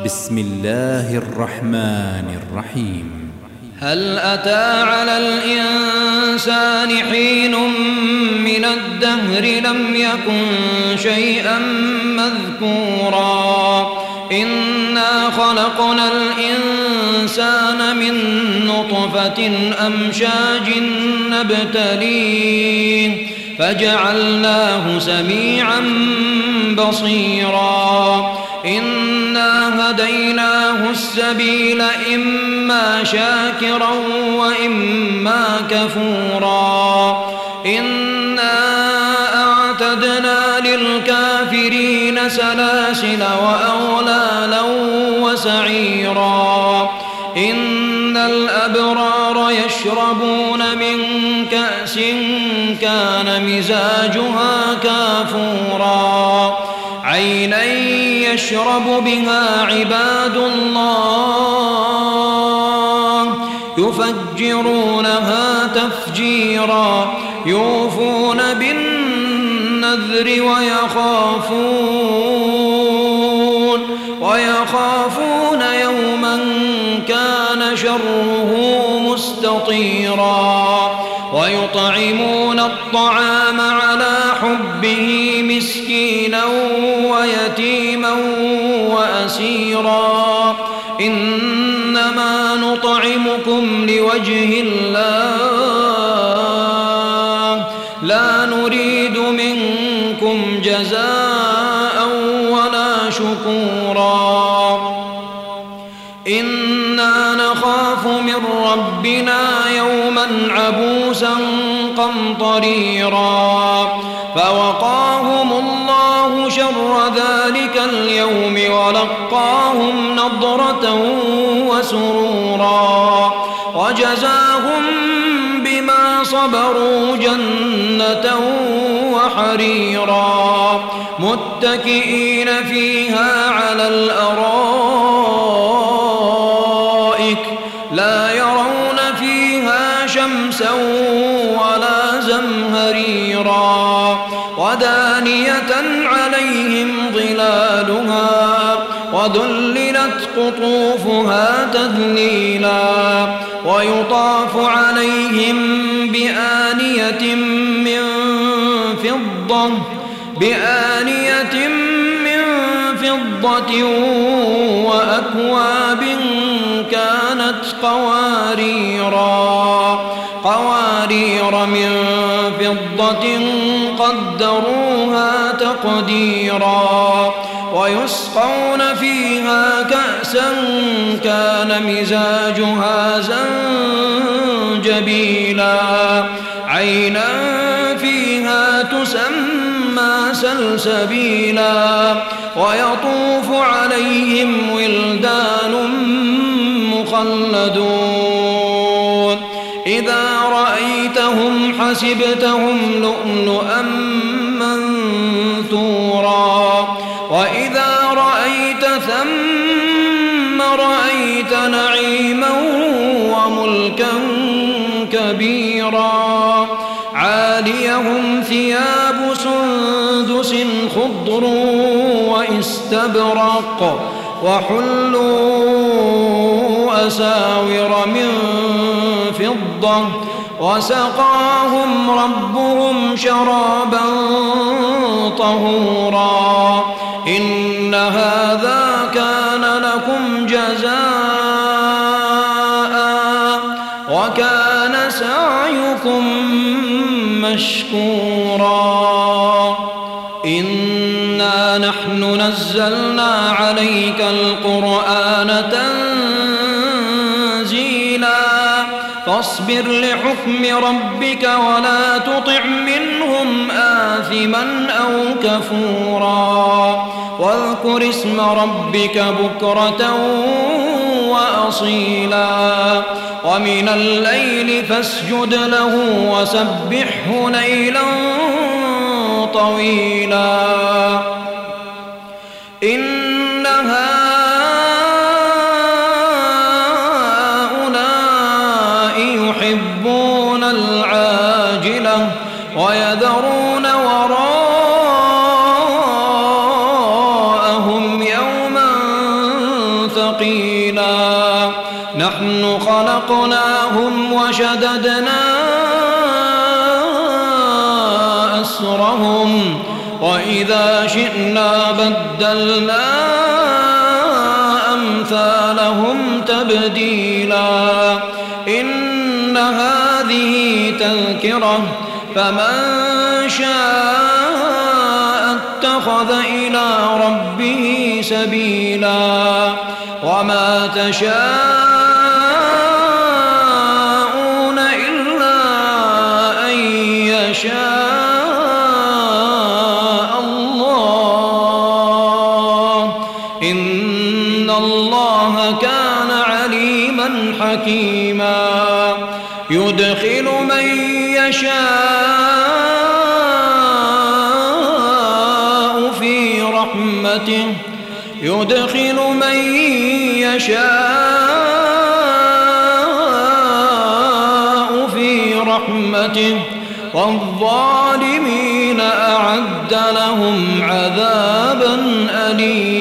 بسم الله الرحمن الرحيم. هل أتى على الإنسان حين من الدهر لم يكن شيئا مذكورا إنا خلقنا الإنسان من نطفة أمشاج نبتليه فجعلناه سميعا بصيرا إنا هديناه السبيل إما شاكرا وإما كفورا إنا أعتدنا للكافرين سلاسل وأغلالا وسعيرا إن الأبرار يشربون من كأس كان مزاجها كافورا عينا يشرب بها عباد الله يفجرونها تفجيرا يوفون بالنذر ويخافون يوما كان شره مستطيرا ويطعمون الطعام على حبه مسكينا ويتيما وأسيرا إنما نطعمكم لوجه الله لا نريد منكم جزاء ولا شكورا إنا نخاف من ربنا يوما عبوسا قمطريرا فوقاهم الله شر ذلك اليوم ولقاهم نضرة وسرورا وجزاهم بما صبروا جنة وحريرا متكئين فيها على الأرائك لا يرون فيها شمسا ولا زمهريرا ودانية عليهم ظلالها وذللت قطوفها تذليلا ويطاف عليهم بآنية من فضة وأكواب كانت قوارير من فضة قدروها تقديرا ويسقون فيها كأسا كان مزاجها زنجبيلا عينا فيها تسمى سلسبيلا ويطوف عليهم ولدان مخلدون إذا رأيتهم حسبتهم لؤلؤا منثورا وإذا رأيت ثم رأيت نعيما وملكا كبيرا عاليهم ثياب سندس خضر واستبرق وحلوا أساور من فضة وسقاهم ربهم شرابا طهورا إن هذا كان لكم جزاء وكان سعيكم مشكورا إنا نحن نزلنا عليك القرآن تنزيلا فاصبر لحكم ربك ولا تطع منهم آثما أو كفورا واذكر اسم ربك بكرة وأصيلا ومن الليل فاسجد له وسبحه ليلا طويلا إن هؤلاء يحبون العاجلة ويذرون وراءهم يوما ثقيلا نحن خلقناهم وشددنا أسرهم وإذا شئنا بدلنا أمثالهم تبديلا إن هذه تذكرة فمن شاء اتخذ إلى ربه سبيلا وما تشاءون إلا أن يشاء الله إن الله كان عليما حكيما يدخل من يشاء في رحمته يدخل من يشاء في رحمته والظالمين أعد لهم عذابا أليما